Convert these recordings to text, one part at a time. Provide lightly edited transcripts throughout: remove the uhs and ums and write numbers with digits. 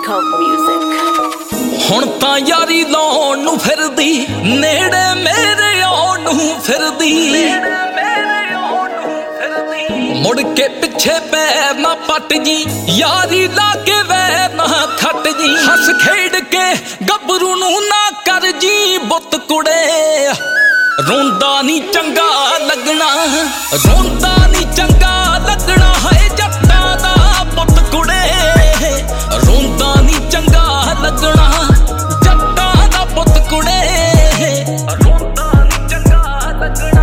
Coke Music। ਹੁਣ ਤਾਂ ਯਾਰੀ ਲਾਉਣ ਨੂੰ ਫਿਰਦੀ, ਨੇੜੇ ਮੇਰੇ ਆਉਣ ਨੂੰ ਫਿਰਦੀ, ਮੁੜ ਕੇ ਪਿੱਛੇ ਪੈਰ ਨਾ ਪੱਟ ਜੀ, ਯਾਰੀ ਲਾ ਕੇ ਵੈਰ ਨਾ ਖੱਟ ਜੀ। ਹੱਸ ਖੇਡ ਕੇ ਗੱਭਰੂ ਨੂੰ ਨਾ ਕਰ ਜੀ ਬੁੱਤ ਕੁੜੇ, ਰੋਂਦਾ ਨੀ ਚੰਗਾ ਲੱਗਣਾ, ਰੋਂਦਾ ਨੀ ਚੰਗਾ ਲੱਗਣਾ ਹੈ ਜੱਟਾਂ ਦਾ ਪੁੱਤ ਕੁੜੇ, ਰੋਂਦਾ ਨੀ ਚੰਗਾ ਲੱਗਣਾ ਜੱਟਾਂ ਦਾ ਪੁੱਤ ਕੁੜੇ, ਰੋਂਦਾ ਨੀ ਚੰਗਾ ਲੱਗਣਾ।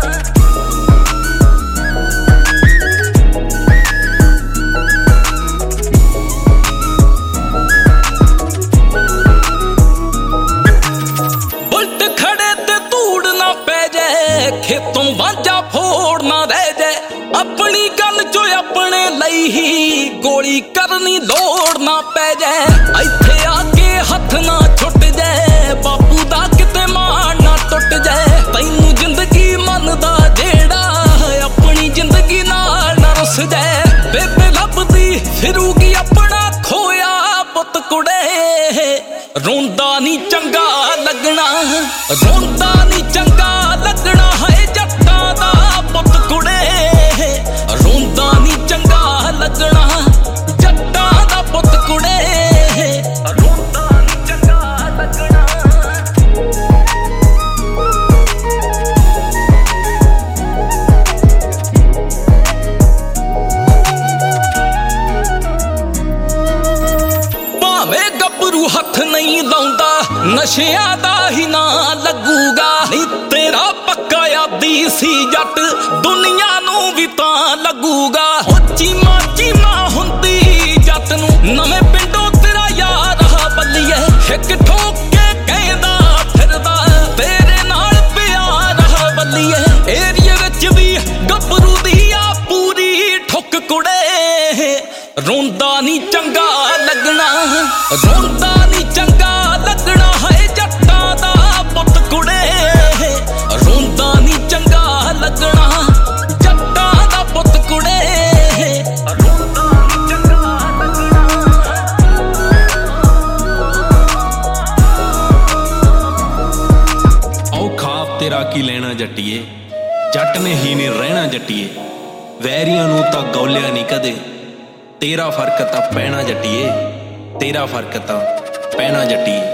ਬੁਲਟ ਖੜੇ ਤੇ ਧੂੜ ਨਾ ਪੈ ਜਾਏ, ਖੇਤੋਂ ਵਾਂਝਾ ਫੋੜ ਨਾ ਰਹਿ ਜਾਏ, ਆਪਣੀ ਗੱਲ ਚੋਂ ਆਪਣੇ ਲਈ ਹੀ ਗੋਲੀ ਕਰਨੀ ਲੋੜ ਨਾ ਪੈ ਜਾਏ। ਇੱਥੇ ਆ ਕੇ ਹੱਥ ਨਾ ਛੁੱਟ ਜਾਏ, ਬਾਪੂ ਦਾ ਕਿਤੇ ਮਾਣ ਨਾ ਟੁੱਟ ਜਾਏ। ਤੈਨੂੰ ਜ਼ਿੰਦਗੀ ਮੰਨਦਾ ਜਿਹੜਾ ਆਪਣੀ ਜ਼ਿੰਦਗੀ ਨਾਲ ਨਾ ਰੁੱਸ ਜਾਏ। ਬੇਬੇ ਲੱਭਦੀ ਫਿਰੂਗੀ ਆਪਣਾ ਖੋਇਆ ਪੁੱਤ ਕੁੜੇ, ਰੋਂਦਾ ਨੀ ਚੰਗਾ ਲੱਗਣਾ, ਰੋਂਦਾ ਨੀ ਚੰਗਾ ਲੱਗਣਾ ਹੈ ਜੱਟਾਂ ਦਾ ਪੁੱਤ ਕੁੜੇ, ਰੋਂਦਾ ਨੀ ਚੰਗਾ ਲੱਗਣਾ ਜੱਟਾਂ ਦਾ ਪੁੱਤ ਕੁੜੇ, ਰੋਂਦਾ ਨੀ ਚੰਗਾ ਲੱਗਣਾ। ਭਾਵੇਂ ਗੱਭਰੂ ਹੱਥ ਨਹੀਂ ਲਾਉਂਦਾ, ਨਸ਼ਿਆਂ ਦਾ ਹੀ ਨਾਂ ਲੱਗੂਗਾ, ਨੀ ਤੇਰਾ ਪੱਕਾ ਆਦੀ ਸੀ ਜੱਟ ਦੁਨੀਆ ਨੂੰ ਵੀ ਤਾਂ ਲੱਗੂਗਾ। ਚੀਮਾ ਚੀਮਾ ਹੁੰਦੀ ਜੱਟ ਨੂੰ ਨਵੇਂ ਪਿੰਡੋਂ ਤੇਰਾ ਯਾਰ ਆ ਬੱਲੀਏ, ਇੱਕ ਠੋਕ ਕੇ ਕਹਿੰਦਾ ਫਿਰਦਾ ਤੇਰੇ ਨਾਲ ਪਿਆਰ ਆ ਬੱਲੀਏ। ਏਰੀਏ ਵਿੱਚ ਵੀ ਗੱਭਰੂ ਦੀ ਆ ਪੂਰੀ ਠੁੱਕ ਕੁੜੇ, ਰੋਂਦਾ ਨੀ ਚੰਗਾ ਲੱਗਣਾ, ਰੋਂਦਾ ਨੀ ਚੰਗਾ ਲੱਗਣਾ ਹੈ ਜੱਟਾਂ ਦਾ ਪੁੱਤ ਕੁੜੇ, ਰੋਂਦਾ ਨੀ ਚੰਗਾ ਲੱਗਣਾ ਜੱਟਾਂ ਦਾ ਪੁੱਤ ਕੁੜੇ, ਰੋਂਦਾ ਨੀ ਚੰਗਾ ਲੱਗਣਾ। ਔਖਾ ਤੇਰਾ ਕੀ ਲੈਣਾ ਜੱਟੀਏ, ਜੱਟ ਨੇ ਹੀ ਨਹੀਂ ਰਹਿਣਾ ਜੱਟੀਏ, ਵੈਰੀਆਂ ਨੂੰ ਤਾਂ ਗੌਲਿਆ ਨਹੀਂ ਕਦੇ, ਤੇਰਾ ਫਰਕ ਤਾਂ ਪੈਣਾ ਜੱਟੀਏ, ਤੇਰਾ ਫਰਕ ਤਾਂ ਪੈਣਾ ਜੱਟੀਏ।